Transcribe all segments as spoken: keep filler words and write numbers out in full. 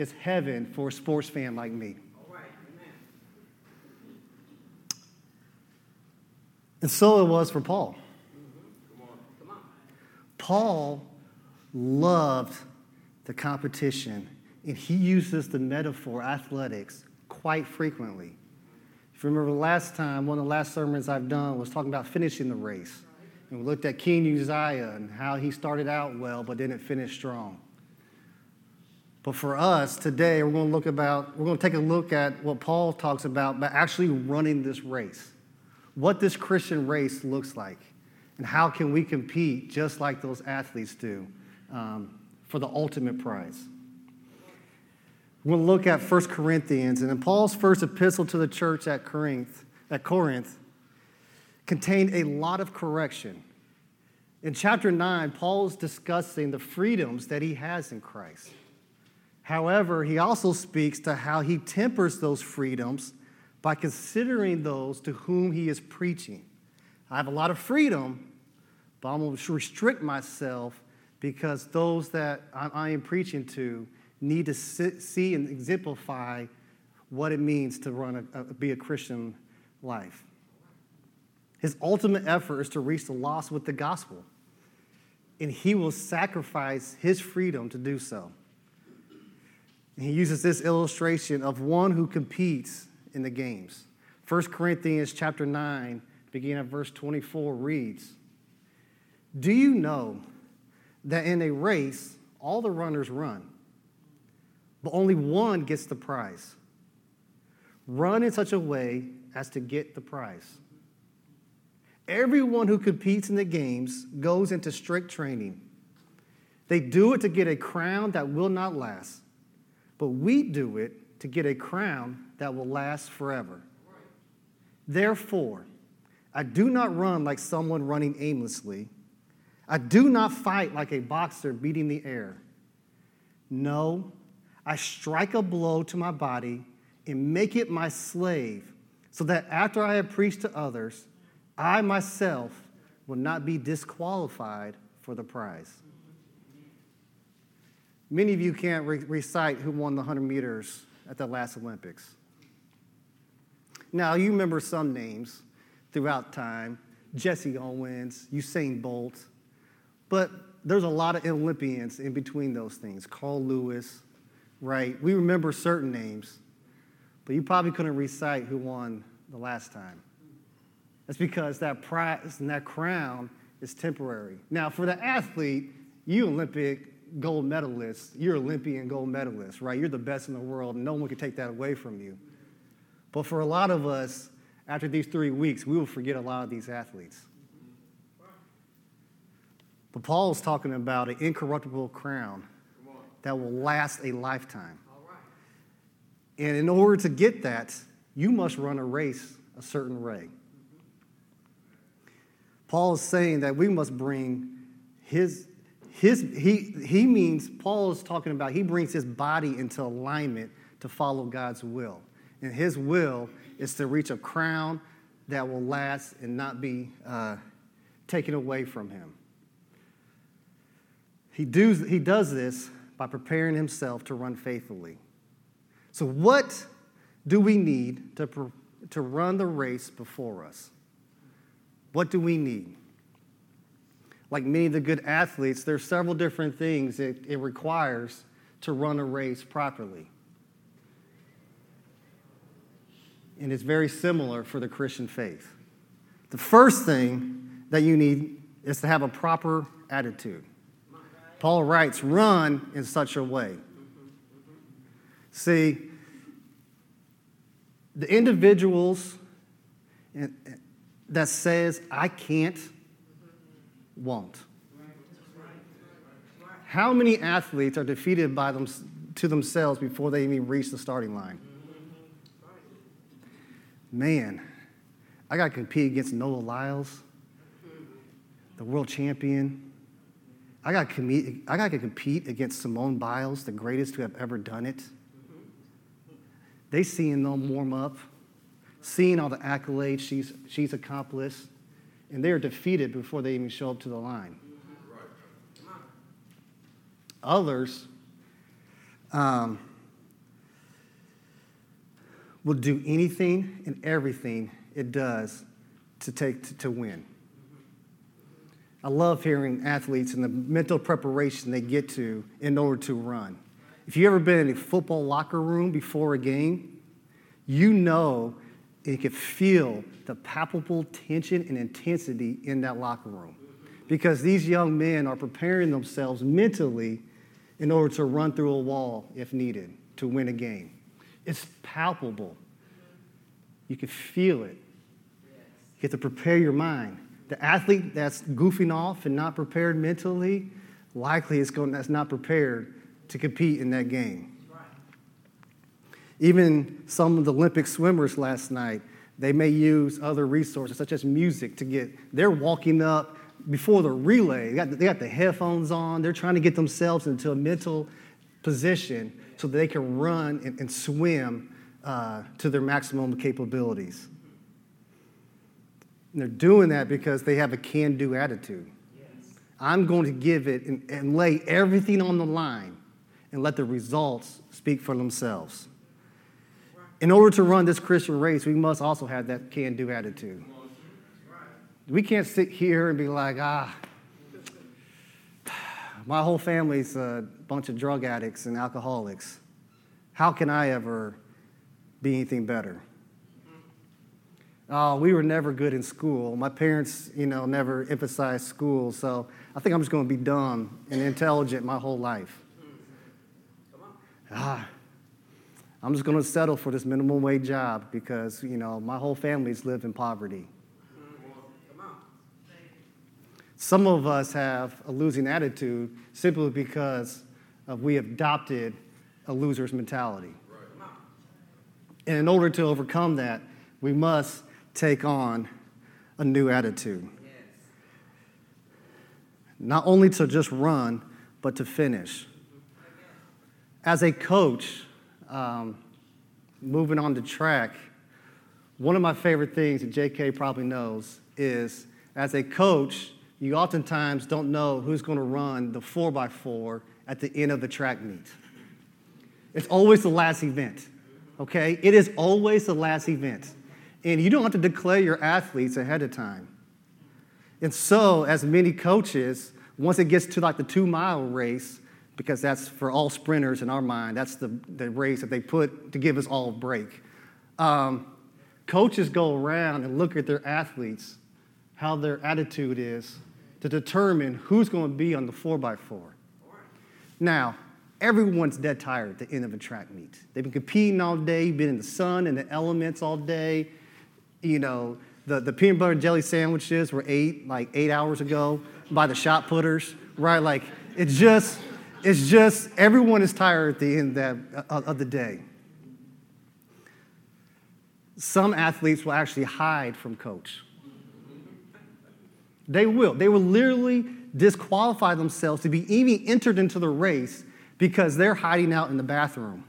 It's heaven for a sports fan like me. All right, amen. And so it was for Paul. Mm-hmm. Come on, come on. Paul loved the competition, and he uses the metaphor athletics quite frequently. If you remember the last time, one of the last sermons I've done was talking about finishing the race. And we looked at King Uzziah and how he started out well but didn't finish strong. But for us today, we're going to look about, we're going to take a look at what Paul talks about by actually running this race. What this Christian race looks like, and how can we compete just like those athletes do um, for the ultimate prize. We're going to look at First Corinthians, and in Paul's first epistle to the church at Corinth, at Corinth contained a lot of correction. In chapter nine, Paul is discussing the freedoms that he has in Christ. However, he also speaks to how he tempers those freedoms by considering those to whom he is preaching. I have a lot of freedom, but I'm going to restrict myself because those that I am preaching to need to see and exemplify what it means to run a, be a Christian life. His ultimate effort is to reach the lost with the gospel, and he will sacrifice his freedom to do so. And he uses this illustration of one who competes in the games. First Corinthians chapter nine, beginning at verse twenty-four, reads, "Do you know that in a race all the runners run, but only one gets the prize? Run in such a way as to get the prize. Everyone who competes in the games goes into strict training. They do it to get a crown that will not last, but we do it to get a crown that will last forever. Therefore, I do not run like someone running aimlessly. I do not fight like a boxer beating the air. No, I strike a blow to my body and make it my slave, so that after I have preached to others, I myself will not be disqualified for the prize." Many of you can't re- recite who won the one hundred meters at the last Olympics. Now, you remember some names throughout time: Jesse Owens, Usain Bolt, but there's a lot of Olympians in between those things. Carl Lewis, right? We remember certain names, but you probably couldn't recite who won the last time. That's because that prize and that crown is temporary. Now, for the athlete, you Olympic gold medalist, you're Olympian gold medalist, right? You're the best in the world, and no one can take that away from you. But for a lot of us, after these three weeks, we will forget a lot of these athletes. But Paul is talking about an incorruptible crown that will last a lifetime. And in order to get that, you must run a race a certain way. Paul is saying that we must bring his, his he, he means, Paul is talking about, he brings his body into alignment to follow God's will. And his will is to reach a crown that will last and not be uh, taken away from him. He, do, he does this by preparing himself to run faithfully. So what do we need to, to run the race before us? What do we need? Like many of the good athletes, there's several different things it, it requires to run a race properly. And it's very similar for the Christian faith. The first thing that you need is to have a proper attitude. Paul writes, run in such a way. See, the individuals that says, I can't, won't. How many athletes are defeated by them to themselves before they even reach the starting line? Man, I got to compete against Noah Lyles, the world champion. I got to compete, I got to compete against Simone Biles, the greatest who have ever done it. They seeing them warm up, seeing all the accolades she's, she's accomplished, and they are defeated before they even show up to the line. Others, um, will do anything and everything it does to take to, to win. I love hearing athletes and the mental preparation they get to in order to run. If you've ever been in a football locker room before a game, you know and you can feel the palpable tension and intensity in that locker room because these young men are preparing themselves mentally in order to run through a wall if needed to win a game. It's palpable. You can feel it. You have to prepare your mind. The athlete that's goofing off and not prepared mentally, likely is going that's not prepared to compete in that game. Even some of the Olympic swimmers last night, they may use other resources such as music to get, they're walking up before the relay. They got, they got the headphones on. They're trying to get themselves into a mental position so that they can run and, and swim uh, to their maximum capabilities. And they're doing that because they have a can-do attitude. Yes. I'm going to give it and, and lay everything on the line and let the results speak for themselves. In order to run this Christian race, we must also have that can-do attitude. We can't sit here and be like, ah, my whole family's a bunch of drug addicts and alcoholics. How can I ever be anything better? Oh, we were never good in school. My parents, you know, never emphasized school, so I think I'm just going to be dumb and intelligent my whole life. Ah, I'm just going to settle for this minimum wage job because, you know, my whole family's lived in poverty. Some of us have a losing attitude simply because of we adopted a loser's mentality. And in order to overcome that, we must take on a new attitude. Not only to just run, but to finish. As a coach, um, moving on the track, one of my favorite things that J K probably knows is, as a coach, you oftentimes don't know who's going to run the four by four at the end of the track meet. It's always the last event, okay? It is always the last event. And you don't have to declare your athletes ahead of time. And so, as many coaches, once it gets to like the two-mile race, because that's for all sprinters in our mind, that's the, the race that they put to give us all a break. Um, coaches go around and look at their athletes, how their attitude is, to determine who's going to be on the four by four. Now, everyone's dead tired at the end of a track meet. They've been competing all day, been in the sun and the elements all day. You know, the, the peanut butter and jelly sandwiches were ate like eight hours ago by the shot putters, right? Like, it's just, it's just, everyone is tired at the end of, that, of the day. Some athletes will actually hide from coach. They will. They will literally disqualify themselves to be even entered into the race because they're hiding out in the bathroom.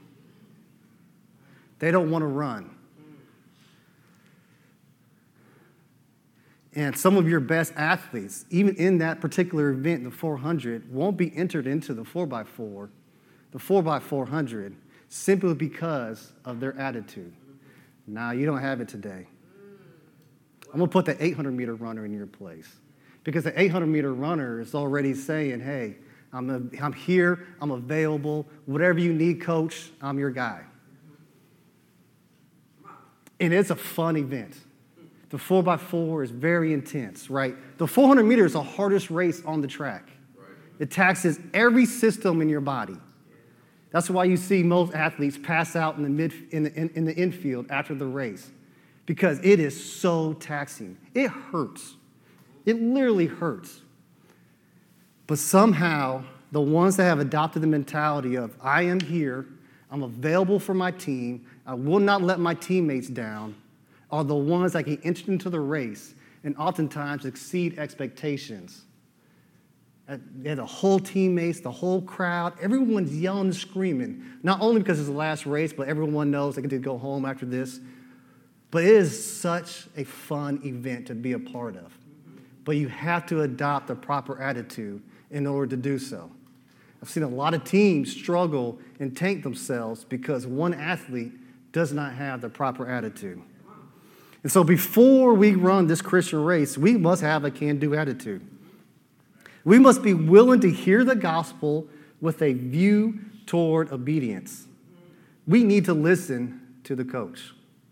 They don't want to run. And some of your best athletes, even in that particular event, the four hundred, won't be entered into the four by four, the four by four hundred, simply because of their attitude. Nah, you don't have it today. I'm going to put the eight hundred meter runner in your place. Because the eight hundred meter runner is already saying, hey, I'm, a, I'm here, I'm available, whatever you need, coach, I'm your guy. And it's a fun event. The four by four is very intense, right? The four hundred meter is the hardest race on the track. It taxes every system in your body. That's why you see most athletes pass out in the, mid, in the, in, in the infield after the race. Because it is so taxing. It hurts. It literally hurts. But somehow, the ones that have adopted the mentality of, I am here, I'm available for my team, I will not let my teammates down, are the ones that can enter into the race and oftentimes exceed expectations. They're the whole teammates, the whole crowd, everyone's yelling and screaming, not only because it's the last race, but everyone knows they get to go home after this. But it is such a fun event to be a part of. But you have to adopt the proper attitude in order to do so. I've seen a lot of teams struggle and tank themselves because one athlete does not have the proper attitude. And so before we run this Christian race, we must have a can-do attitude. We must be willing to hear the gospel with a view toward obedience. We need to listen to the coach.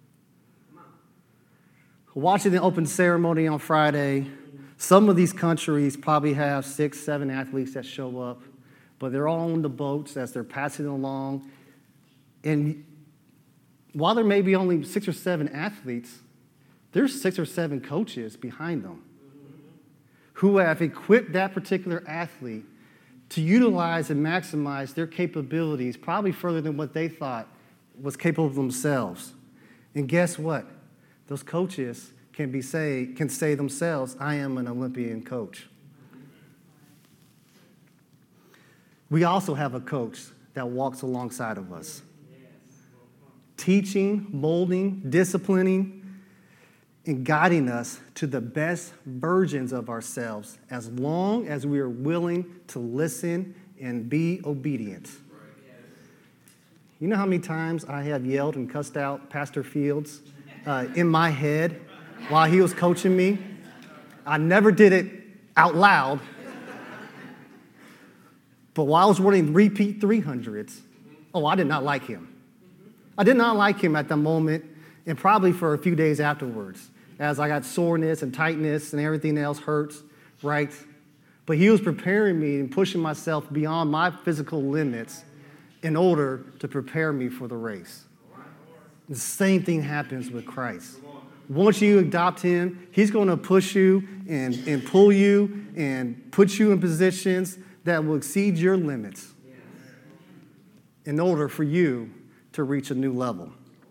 Watching the open ceremony on Friday, some of these countries probably have six, seven athletes that show up, but they're all on the boats as they're passing along. And while there may be only six or seven athletes, there's six or seven coaches behind them who have equipped that particular athlete to utilize and maximize their capabilities probably further than what they thought was capable of themselves. And guess what? Those coaches can be say can say themselves, I am an Olympian coach. We also have a coach that walks alongside of us, teaching, molding, disciplining, and guiding us to the best versions of ourselves as long as we are willing to listen and be obedient. You know how many times I have yelled and cussed out Pastor Fields uh, in my head while he was coaching me? I never did it out loud. But while I was running repeat three hundreds, oh, I did not like him. I did not like him at the moment and probably for a few days afterwards, as I got soreness and tightness and everything else hurts, right? But he was preparing me and pushing myself beyond my physical limits in order to prepare me for the race. The same thing happens with Christ. Once you adopt him, he's going to push you and, and pull you and put you in positions that will exceed your limits in order for you to reach a new level.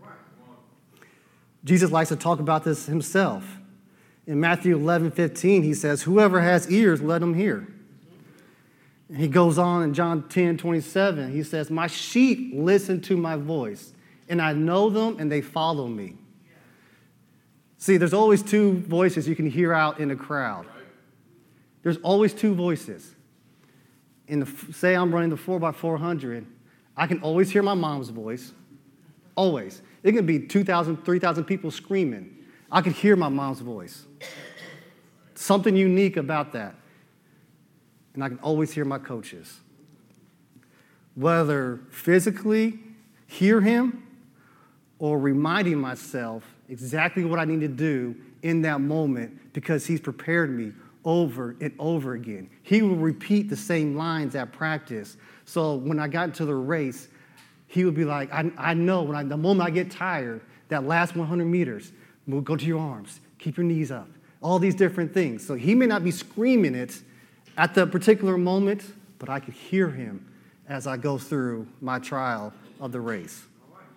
Jesus likes to talk about this himself. In Matthew eleven fifteen, he says, whoever has ears, let him hear. And he goes on in John ten twenty-seven, he says, my sheep listen to my voice, and I know them and they follow me. See, there's always two voices you can hear out in a crowd. There's always two voices. In the, say I'm running the four by four hundred, I can always hear my mom's voice, always. It can be two thousand, three thousand people screaming. I could hear my mom's voice. Something unique about that. And I can always hear my coaches. Whether physically hear him or reminding myself exactly what I need to do in that moment because he's prepared me over and over again. He will repeat the same lines at practice. So when I got into the race, he would be like, I, I know when I, the moment I get tired, that last one hundred meters, we'll go to your arms, keep your knees up, all these different things. So he may not be screaming it at the particular moment, but I could hear him as I go through my trial of the race.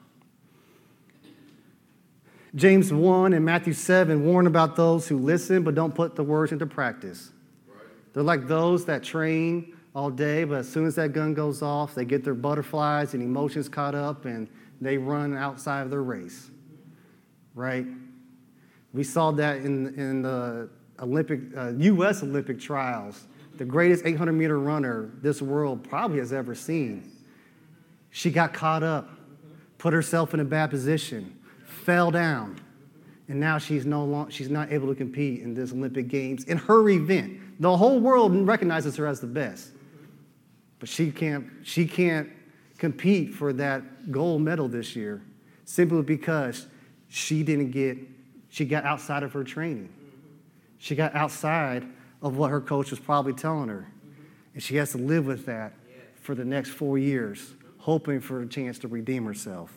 James one and Matthew seven warn about those who listen but don't put the words into practice. They're like those that train all day, but as soon as that gun goes off, they get their butterflies and emotions caught up and they run outside of their race, right? We saw that in, in the Olympic, uh, U S Olympic trials. The greatest eight hundred meter runner this world probably has ever seen. She got caught up, put herself in a bad position, fell down, and now she's no long, she's not able to compete in this Olympic Games in her event. The whole world recognizes her as the best, but she can't she can't compete for that gold medal this year simply because she didn't get she got outside of her training. She got outside of what her coach was probably telling her, and she has to live with that for the next four years, hoping for a chance to redeem herself.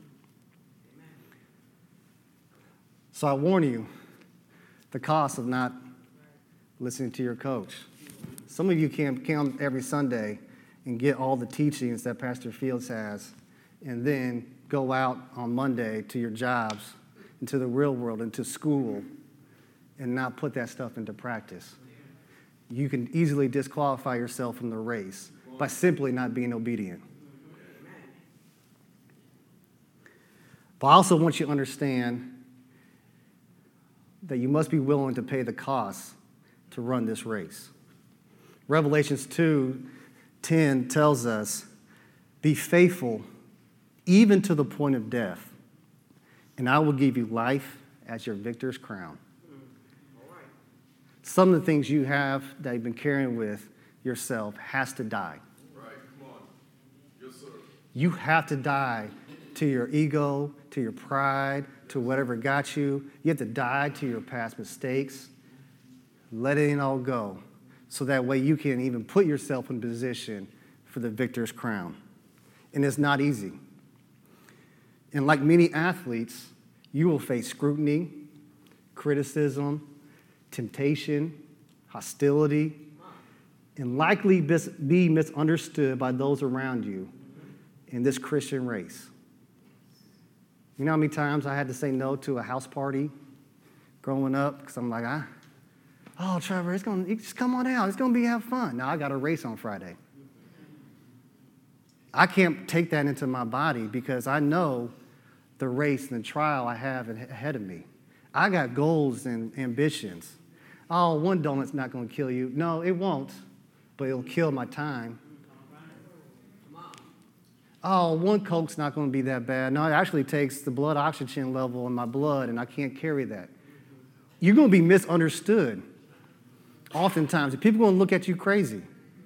So I warn you, the cost of not listening to your coach. Some of you can come every Sunday and get all the teachings that Pastor Fields has, and then go out on Monday to your jobs, into the real world, into school, and not put that stuff into practice. You can easily disqualify yourself from the race by simply not being obedient. But I also want you to understand that you must be willing to pay the cost to run this race. Revelations two ten tells us, be faithful even to the point of death, and I will give you life as your victor's crown. All right. Some of the things you have that you've been carrying with yourself has to die. Right, come on. Yes, sir. You have to die to your ego, to your pride, to whatever got you. You have to die to your past mistakes. Let it all go, so that way you can even put yourself in position for the victor's crown. And it's not easy. And like many athletes, you will face scrutiny, criticism, temptation, hostility, and likely be misunderstood by those around you in this Christian race. You know how many times I had to say no to a house party growing up because I'm like, ah, oh, Trevor, it's going to just come on out. It's going to be have fun. Now I got a race on Friday. I can't take that into my body because I know the race and the trial I have ahead of me. I got goals and ambitions. Oh, one donut's not going to kill you. No, it won't, but it'll kill my time. Oh, one Coke's not going to be that bad. No, it actually takes the blood oxygen level in my blood, and I can't carry that. You're going to be misunderstood oftentimes. People are going to look at you crazy.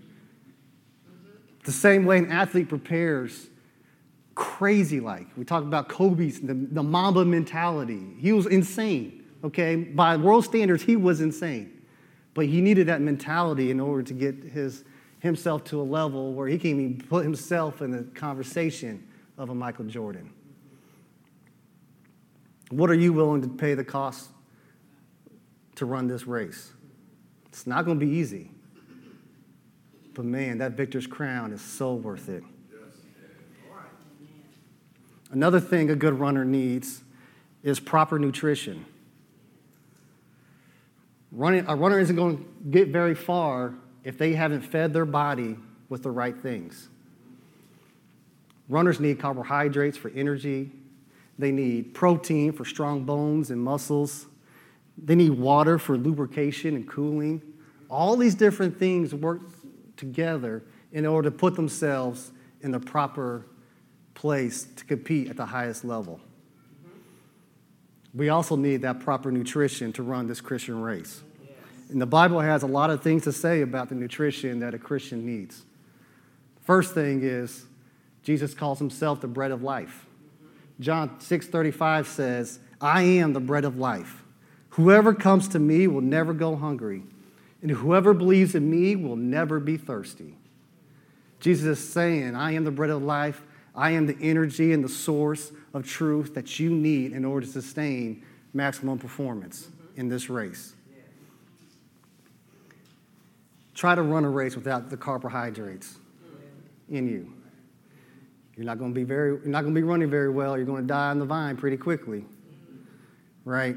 The same way an athlete prepares crazy like. We talked about Kobe's, the, the Mamba mentality. He was insane, okay? By world standards, he was insane. But he needed that mentality in order to get his himself to a level where he can even put himself in the conversation of a Michael Jordan. What are you willing to pay the cost to run this race? It's not going to be easy. But man, that victor's crown is so worth it. Another thing a good runner needs is proper nutrition. Running, a runner isn't going to get very far if they haven't fed their body with the right things. Runners need carbohydrates for energy. They need protein for strong bones and muscles. They need water for lubrication and cooling. All these different things work together in order to put themselves in the proper place to compete at the highest level. We also need that proper nutrition to run this Christian race. And the Bible has a lot of things to say about the nutrition that a Christian needs. First thing is, Jesus calls himself the bread of life. John six thirty-five says, I am the bread of life. Whoever comes to me will never go hungry, and whoever believes in me will never be thirsty. Jesus is saying, I am the bread of life. I am the energy and the source of truth that you need in order to sustain maximum performance in this race. Try to run a race without the carbohydrates in you. You're not going to be very, you're not going to be running very well. You're going to die on the vine pretty quickly, right?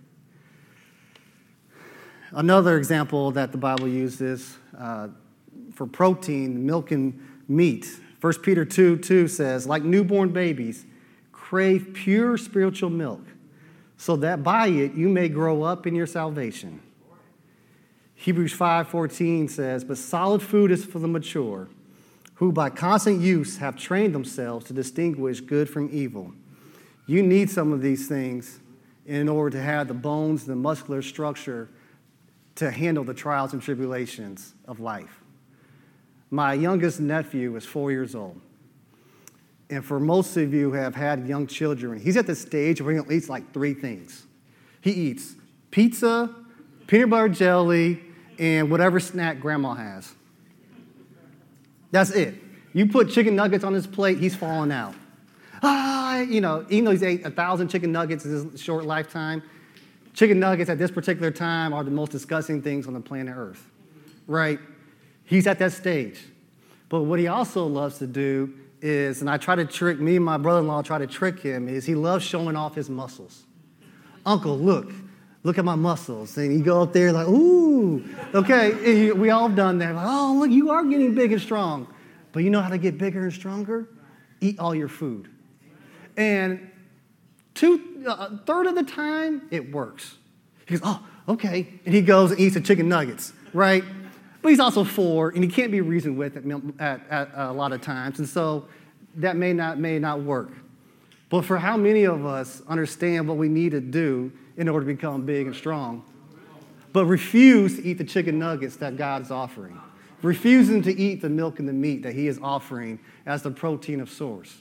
Another example that the Bible uses uh, for protein, milk and meat. First Peter two two says, like newborn babies, crave pure spiritual milk, so that by it you may grow up in your salvation. Hebrews five fourteen says, but solid food is for the mature, who by constant use have trained themselves to distinguish good from evil. You need some of these things in order to have the bones, the muscular structure to handle the trials and tribulations of life. My youngest nephew is four years old. And for most of you who have had young children, he's at the stage where he eats like three things. He eats pizza, peanut butter jelly, and whatever snack grandma has. That's it. You put chicken nuggets on his plate, he's falling out. Ah, you know, even though he's ate a thousand chicken nuggets in his short lifetime, chicken nuggets at this particular time are the most disgusting things on the planet Earth, right? He's at that stage. But what he also loves to do is, and I try to trick, me and my brother-in-law try to trick him, is he loves showing off his muscles. Uncle, look, look at my muscles. And you go up there like, ooh, okay, and you, we all have done that. Like, oh, look, you are getting big and strong. But you know how to get bigger and stronger? Eat all your food. And two, a third of the time, it works. He goes, oh, okay. And he goes and eats the chicken nuggets, right? But he's also four, and he can't be reasoned with at, at, at a lot of times. And so that may not, may not work. But for how many of us understand what we need to do in order to become big and strong, but refuse to eat the chicken nuggets that God is offering, refusing to eat the milk and the meat that he is offering as the protein of source?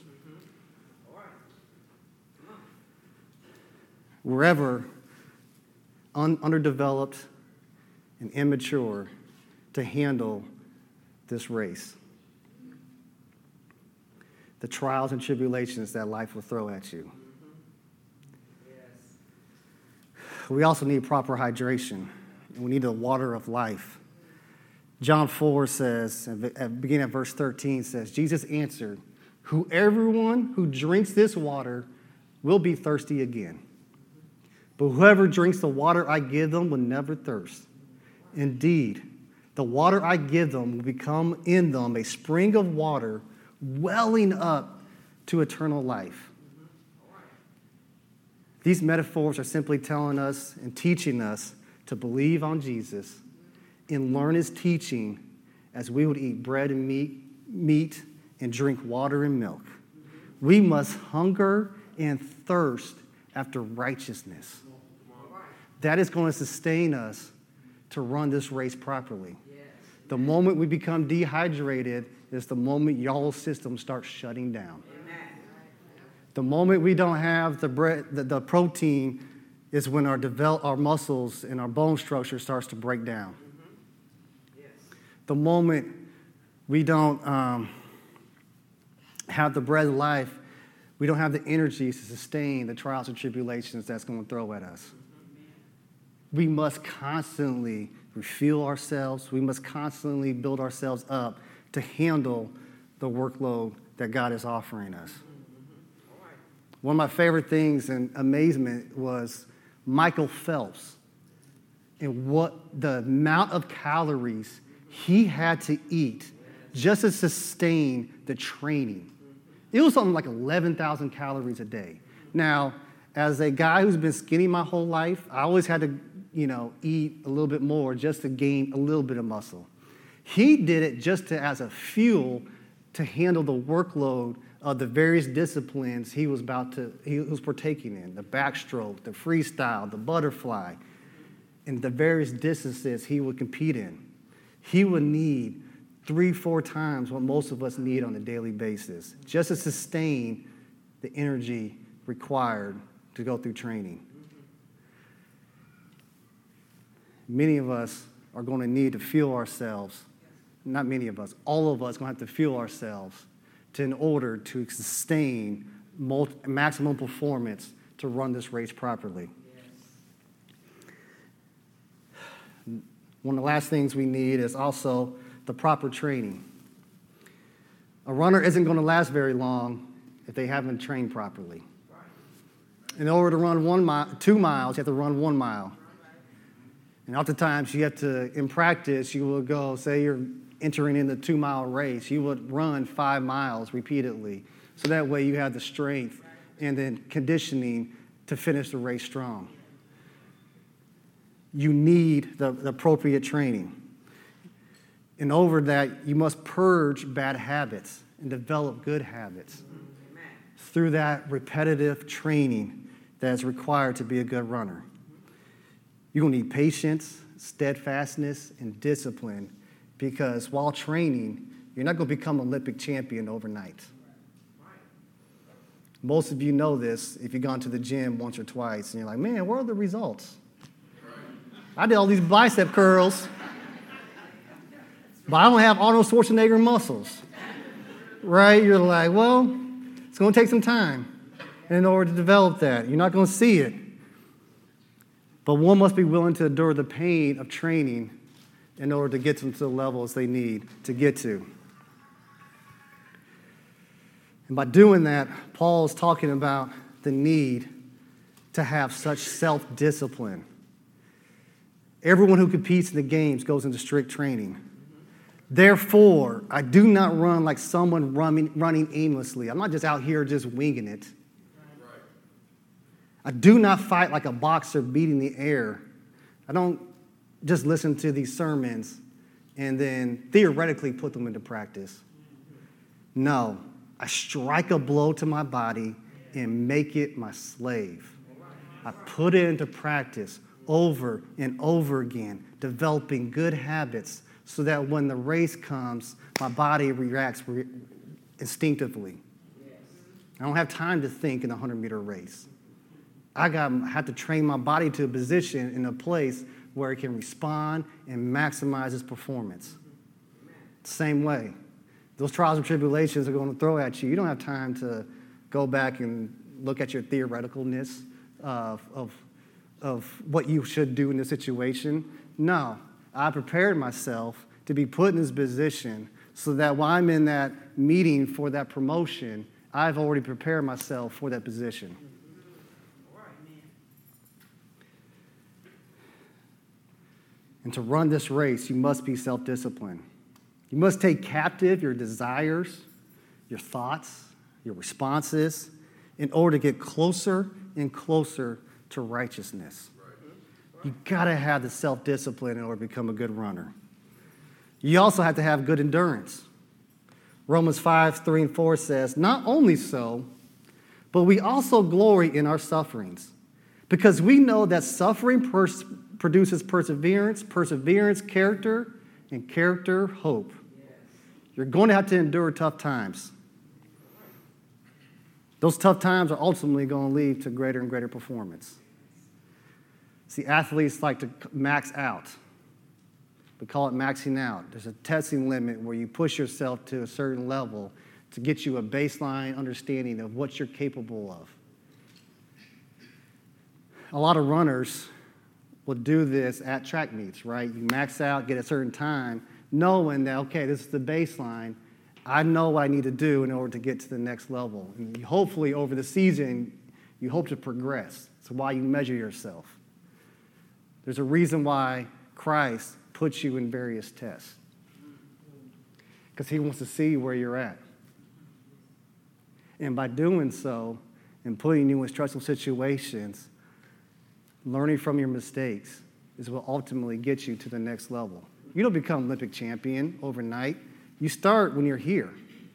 We're ever un- underdeveloped and immature to handle this race, the trials and tribulations that life will throw at you. We also need proper hydration, and we need the water of life. John four says, at beginning of verse thirteen says, Jesus answered, "Who everyone who drinks this water will be thirsty again. But whoever drinks the water I give them will never thirst. Indeed, the water I give them will become in them a spring of water welling up to eternal life." These metaphors are simply telling us and teaching us to believe on Jesus and learn his teaching as we would eat bread and meat, meat and drink water and milk. We must hunger and thirst after righteousness. That is going to sustain us to run this race properly. The moment we become dehydrated is the moment y'all's system starts shutting down. The moment we don't have the, bread, the, the protein is when our, develop, our muscles and our bone structure starts to break down. Mm-hmm. Yes. The moment we don't um, have the bread of life, we don't have the energy to sustain the trials and tribulations that's going to throw at us. Mm-hmm. We must constantly refuel ourselves. We must constantly build ourselves up to handle the workload that God is offering us. One of my favorite things in amazement was Michael Phelps and what the amount of calories he had to eat just to sustain the training. It was something like eleven thousand calories a day. Now, as a guy who's been skinny my whole life, I always had to, you know, eat a little bit more just to gain a little bit of muscle. He did it just to, as a fuel to handle the workload of the various disciplines he was about to, he was partaking in, the backstroke, the freestyle, the butterfly, and the various distances he would compete in. He would need three, four times what most of us need on a daily basis, just to sustain the energy required to go through training. Many of us are going to need to fuel ourselves. Not many of us, all of us are going to have to fuel ourselves to, in order to sustain multi, maximum performance to run this race properly. Yes. One of the last things we need is also the proper training. A runner isn't going to last very long if they haven't trained properly. In order to run one mile, two miles, you have to run one mile. And oftentimes you have to, in practice, you will go, say you're entering in the two-mile race, you would run five miles repeatedly. So that way you have the strength and then conditioning to finish the race strong. You need the, the appropriate training. And over that, you must purge bad habits and develop good habits through that repetitive training that is required to be a good runner. You're going to need patience, steadfastness, and discipline, because while training, you're not going to become Olympic champion overnight. Most of you know this if you've gone to the gym once or twice, and you're like, man, where are the results? I did all these bicep curls, but I don't have Arnold Schwarzenegger muscles, right? You're like, well, it's going to take some time in order to develop that. You're not going to see it. But one must be willing to endure the pain of training in order to get them to the levels they need to get to. And by doing that, Paul is talking about the need to have such self-discipline. Everyone who competes in the games goes into strict training. Therefore, I do not run like someone running, running aimlessly. I'm not just out here just winging it. I do not fight like a boxer beating the air. I don't just listen to these sermons and then theoretically put them into practice. No, I strike a blow to my body and make it my slave. I put it into practice over and over again, developing good habits so that when the race comes, my body reacts re- instinctively. I don't have time to think in a hundred-meter race. I got I have to train my body to a position in a place where it can respond and maximize its performance. Same way. Those trials and tribulations are going to throw at you. You don't have time to go back and look at your theoreticalness of, of, of what you should do in this situation. No, I prepared myself to be put in this position so that while I'm in that meeting for that promotion, I've already prepared myself for that position. And to run this race, you must be self-disciplined. You must take captive your desires, your thoughts, your responses, in order to get closer and closer to righteousness. You gotta have the self-discipline in order to become a good runner. You also have to have good endurance. Romans five, three, and four says, not only so, but we also glory in our sufferings, because we know that suffering pers- produces perseverance, perseverance, character, and character, hope. You're going to have to endure tough times. Those tough times are ultimately going to lead to greater and greater performance. See, athletes like to max out. We call it maxing out. There's a testing limit where you push yourself to a certain level to get you a baseline understanding of what you're capable of. A lot of runners will do this at track meets, right? You max out, get a certain time, knowing that, okay, this is the baseline. I know what I need to do in order to get to the next level. And you, hopefully, over the season, you hope to progress. It's why you measure yourself. There's a reason why Christ puts you in various tests, because he wants to see where you're at. And by doing so and putting you in stressful situations, learning from your mistakes is what ultimately gets you to the next level. You don't become Olympic champion overnight. You start when you're here.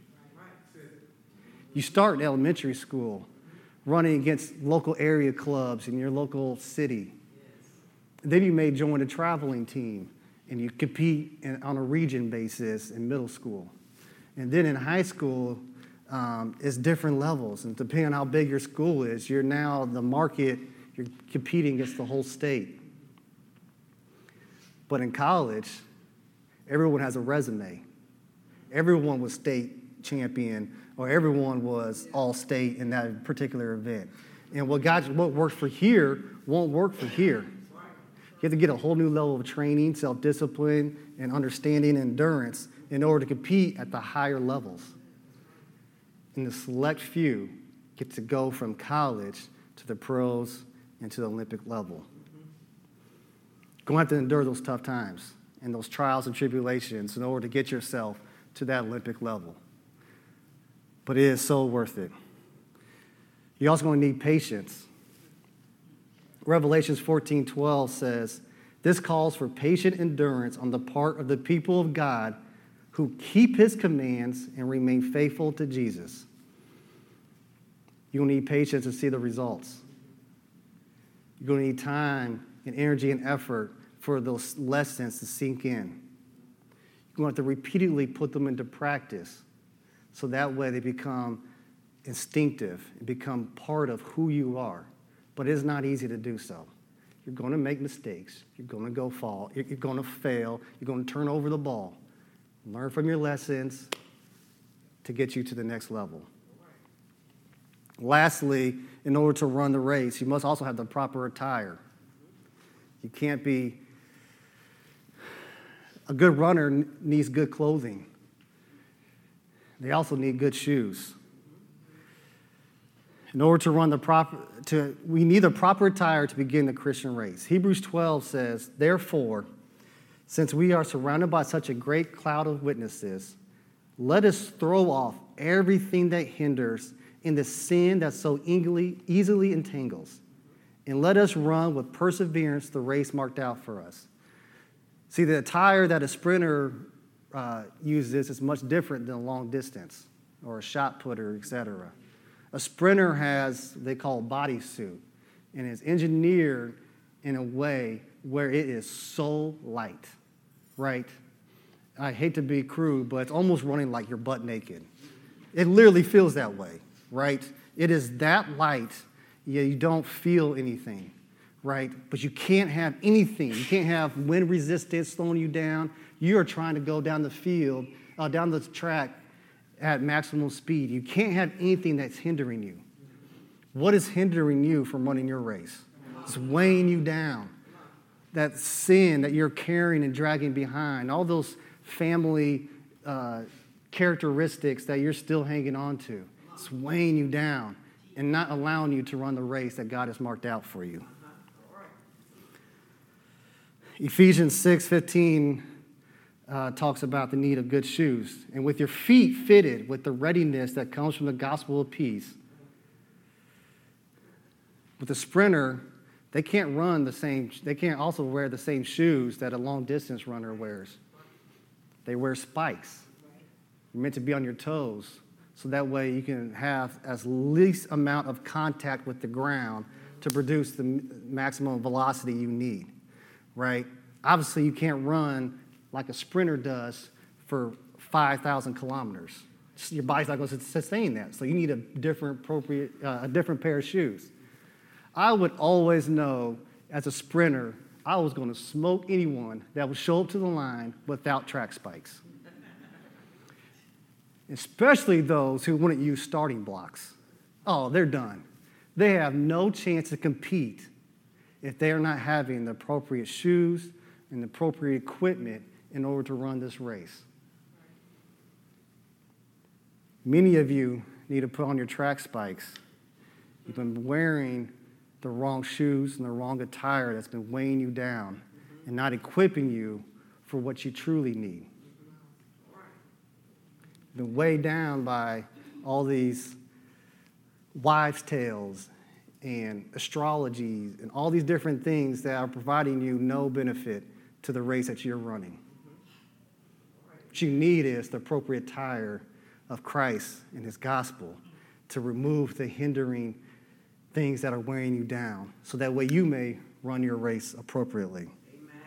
You start in elementary school, running against local area clubs in your local city. Then you may join a traveling team, and you compete in, on a region basis in middle school. And then in high school, um, it's different levels. And depending on how big your school is, you're now the market, you're competing against the whole state. But in college, everyone has a resume. Everyone was state champion, or everyone was all-state in that particular event. And what got what worked for here won't work for here. You have to get a whole new level of training, self-discipline, and understanding and endurance in order to compete at the higher levels. And the select few get to go from college to the pros and to the Olympic level. You're going to have to endure those tough times and those trials and tribulations in order to get yourself to that Olympic level. But it is so worth it. You're also going to need patience. Revelations fourteen twelve says, this calls for patient endurance on the part of the people of God who keep his commands and remain faithful to Jesus. You'll need patience to see the results. You're going to need time and energy and effort for those lessons to sink in. You're going to have to repeatedly put them into practice so that way they become instinctive and become part of who you are. But it is not easy to do so. You're going to make mistakes. You're going to go fall. You're going to fail. You're going to turn over the ball. Learn from your lessons to get you to the next level. Lastly, in order to run the race, you must also have the proper attire. You can't be... A good runner needs good clothing. They also need good shoes. In order to run the proper, to, we need the proper attire to begin the Christian race. Hebrews twelve says, therefore, since we are surrounded by such a great cloud of witnesses, let us throw off everything that hinders and the sin that so easily, easily entangles, and let us run with perseverance the race marked out for us. See, the attire that a sprinter uh, uses is much different than a long distance or a shot putter, et cetera. A sprinter has, they call a bodysuit, and it's engineered in a way where it is so light, right? I hate to be crude, but it's almost running like you're butt naked. It literally feels that way, right? It is that light, yeah, you don't feel anything, right? But you can't have anything. You can't have wind resistance slowing you down. You are trying to go down the field, uh, down the track at maximum speed. You can't have anything that's hindering you. What is hindering you from running your race? It's weighing you down. That sin that you're carrying and dragging behind, all those family uh, characteristics that you're still hanging on to. It's weighing you down and not allowing you to run the race that God has marked out for you. Ephesians six fifteen uh, talks about the need of good shoes. And with your feet fitted with the readiness that comes from the gospel of peace. With a sprinter, they can't run the same, they can't also wear the same shoes that a long distance runner wears. They wear spikes. You're meant to be on your toes, so that way you can have as least amount of contact with the ground to produce the maximum velocity you need, right? Obviously, you can't run like a sprinter does for five thousand kilometers. Your body's not going to sustain that, so you need a different appropriate, uh, a different pair of shoes. I would always know as a sprinter, I was going to smoke anyone that would show up to the line without track spikes. Especially those who wouldn't use starting blocks. Oh, they're done. They have no chance to compete if they are not having the appropriate shoes and the appropriate equipment in order to run this race. Many of you need to put on your track spikes. You've been wearing the wrong shoes and the wrong attire that's been weighing you down and not equipping you for what you truly need. You've been weighed down by all these wives' tales and astrology and all these different things that are providing you no benefit to the race that you're running. What you need is the appropriate attire of Christ and his gospel to remove the hindering things that are wearing you down, so that way you may run your race appropriately. Amen.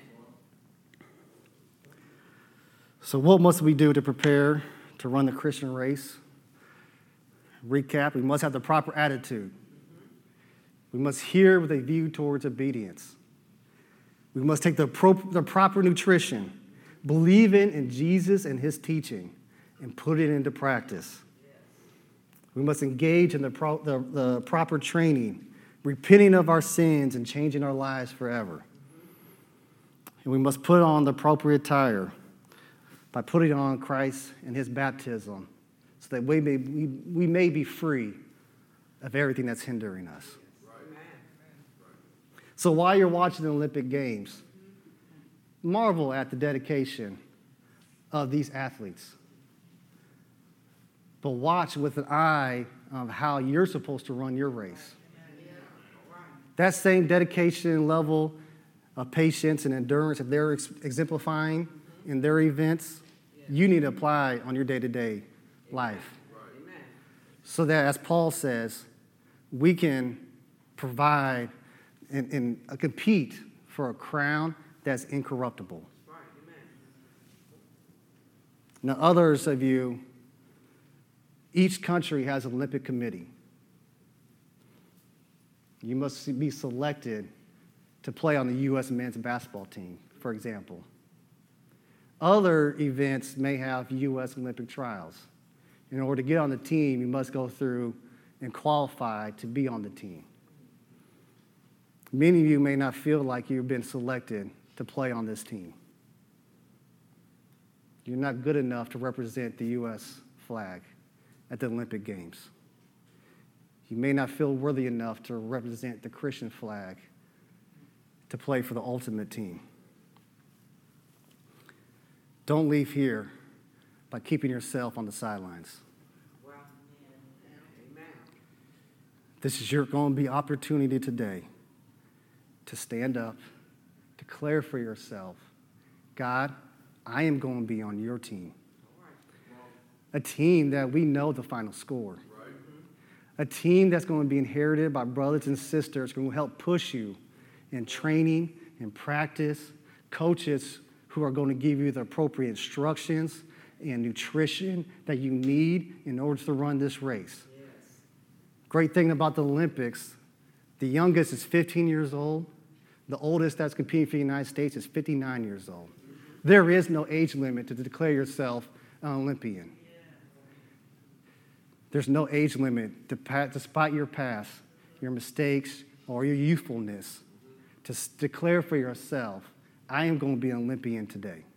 So what must we do to prepare to run the Christian race? Recap, we must have the proper attitude. We must hear with a view towards obedience. We must take the, pro- the proper nutrition, believe in, in Jesus and his teaching, and put it into practice. We must engage in the, pro- the, the proper training, repenting of our sins and changing our lives forever. And we must put on the appropriate attire by putting on Christ and his baptism so that we may, we, we may be free of everything that's hindering us. So while you're watching the Olympic Games, marvel at the dedication of these athletes. But watch with an eye of how you're supposed to run your race. That same dedication level of patience and endurance that they're ex- exemplifying in their events, you need to apply on your day-to-day life. So that, as Paul says, we can provide and, and uh, compete for a crown that's incorruptible. Now, others of you, each country has an Olympic committee. You must be selected to play on the U S men's basketball team, for example. Other events may have U S Olympic trials. In order to get on the team, you must go through and qualify to be on the team. Many of you may not feel like you've been selected to play on this team. You're not good enough to represent the U S flag at the Olympic Games. You may not feel worthy enough to represent the Christian flag to play for the ultimate team. Don't leave here by keeping yourself on the sidelines. Well, amen. This is your going to be opportunity today to stand up, declare for yourself, God, I am going to be on your team. A team that we know the final score. A team that's going to be inherited by brothers and sisters who will help push you in training and practice, coaches who are going to give you the appropriate instructions and nutrition that you need in order to run this race. Yes. Great thing about the Olympics, the youngest is fifteen years old. The oldest that's competing for the United States is fifty-nine years old. There is no age limit to declare yourself an Olympian. There's no age limit, despite your past, your mistakes, or your youthfulness, to declare for yourself, I am going to be an Olympian today.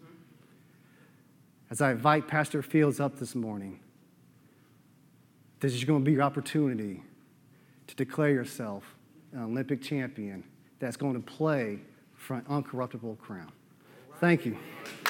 As I invite Pastor Fields up this morning, this is going to be your opportunity to declare yourself an Olympic champion that's going to play for an uncorruptible crown. Thank you.